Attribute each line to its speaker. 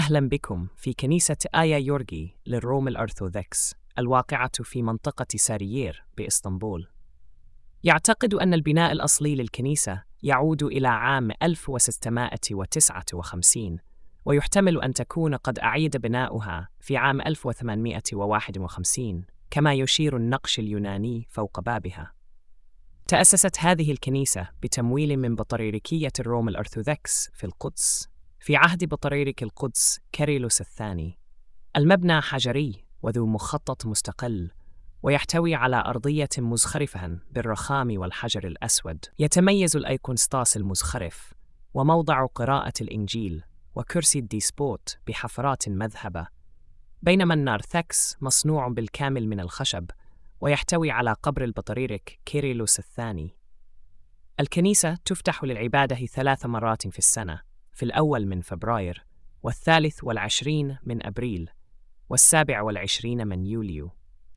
Speaker 1: أهلا بكم في كنيسة آيا يورغي للروم الأرثوذكس الواقعة في منطقة ساريير بإسطنبول. يعتقد أن البناء الأصلي للكنيسة يعود إلى عام 1659 ويحتمل أن تكون قد أعيد بناؤها في عام 1851 كما يشير النقش اليوناني فوق بابها. تأسست هذه الكنيسة بتمويل من بطريركية الروم الأرثوذكس في القدس في عهد بطريرك القدس كيرلس الثاني. المبنى حجري وذو مخطط مستقل ويحتوي على أرضية مزخرفة بالرخام والحجر الأسود. يتميز الأيقونستاس المزخرف وموضع قراءة الإنجيل وكرسي الديسبوت بحفرات مذهبة، بينما النارثكس مصنوع بالكامل من الخشب ويحتوي على قبر البطريرك كيرلس الثاني. الكنيسة تفتح للعبادة 3 مرات في السنة، في الأول من فبراير، والثالث والعشرين من أبريل، والسابع والعشرين من يوليو.